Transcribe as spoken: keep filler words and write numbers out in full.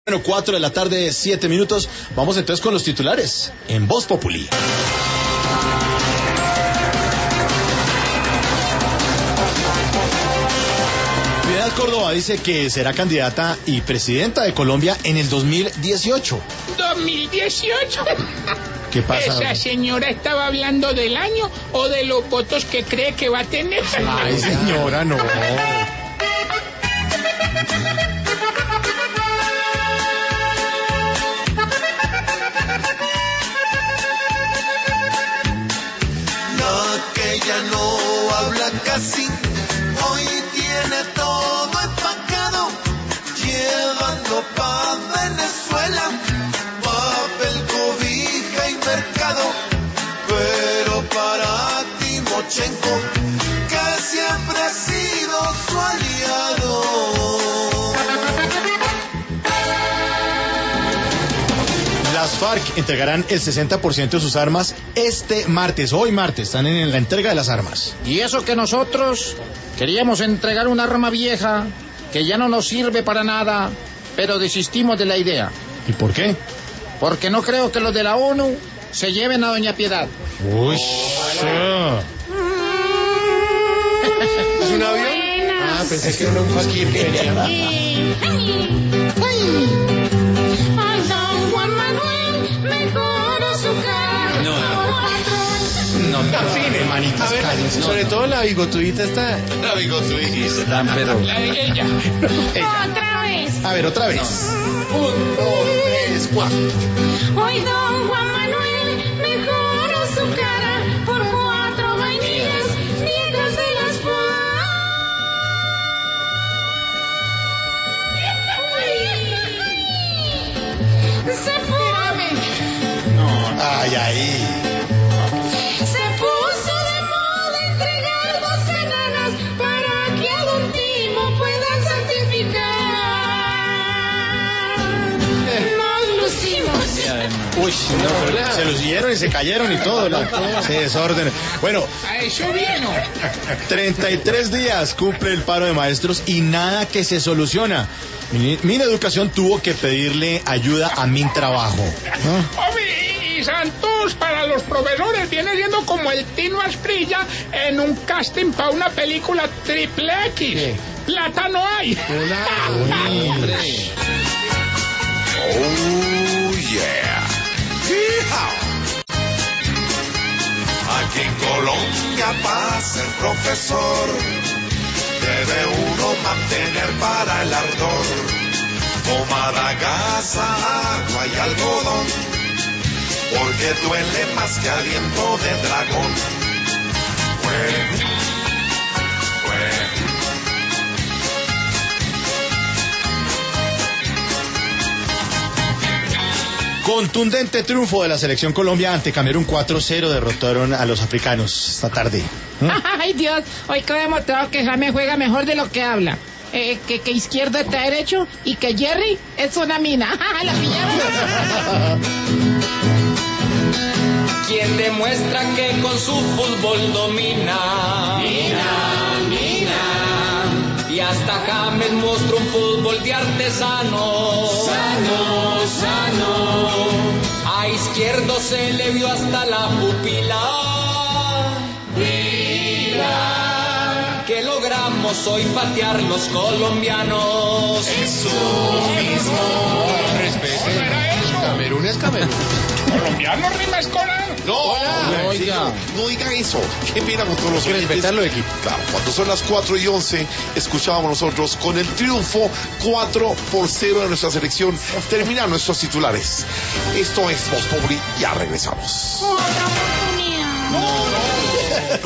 Bueno, cuatro de la tarde, siete minutos. Vamos entonces con los titulares en Voz Populi. Piedad Córdoba dice que será candidata y presidenta de Colombia en el dos mil dieciocho. ¿dos mil dieciocho? ¿Qué pasa? ¿Esa señora estaba hablando del año o de los votos que cree que va a tener? Ay, señora, no. Que ella no habla casi, hoy tiene todo empacado, llevando pa' Venezuela, papel, cobija y mercado, pero para Timochenko, que siempre ha sido su aliado. Las FARC entregarán el sesenta por ciento de sus armas este martes, hoy martes, están en la entrega de las armas. Y eso que nosotros queríamos entregar un arma vieja que ya no nos sirve para nada, pero desistimos de la idea. ¿Y por qué? Porque no creo que los de la ONU se lleven a Doña Piedad. Uy, ¿Es un avión? Ah, pensé que era un fakir que venía. no, no, manitas, cállense. Sobre todo la bigotudita está. La bigotudita. Están, pero... La de ella. Ella. Otra vez. A ver, otra vez. Un, dos, tres, cuatro. Hoy don Juan Manuel mejoró su cara por cuatro vainillas negras de las Juan. Se puso. Ay, ahí. Se puso de moda entregar dos semanas para que a don Timo puedan santificar. Nos lucimos. Uy, no, pero se los dieron y se cayeron y todo, la, se desorden. Bueno, A eso vino. treinta y tres días cumple el paro de maestros y nada que se soluciona. Mi, Mineducación tuvo que pedirle ayuda a Mintrabajo. ¿No? Hombre, y Santos para los profesores viene siendo como el Tino Asprilla en un casting para una película triple X. ¿Qué? Plata no hay. Oh yeah. Yeehaw. Aquí en Colombia para ser profesor debe uno mantener para el ardor pomada, gasa, agua y algodón, porque duele más que aliento de dragón. Bueno, bueno. Contundente triunfo de la selección Colombia ante Camerún. Cuatro cero derrotaron a los africanos esta tarde. ¿Mm? Ay, Dios, hoy quedó demostrado que James juega mejor de lo que habla. Eh, que, que izquierdo está derecho y que Jerry es una mina. ¿La pillaron? Quien demuestra que con su fútbol domina. Mina, mina. Y hasta James mostró un fútbol de artesano. Sano, sano. A Izquierdo se le vio hasta la pupila. Mira, que logramos hoy patear los colombianos. Eso mismo. Respete. Camerún es Camerún. Colombiano rima escolar. No, Hola, oiga, no diga eso. Qué pena con todos los oyentes. Respetarlo de aquí. Claro, cuando son las cuatro y once, escuchábamos nosotros con el triunfo cuatro por cero de nuestra selección. Terminan nuestros titulares. Esto es Voz Populi, ya regresamos. Otra oportunidad. No, no.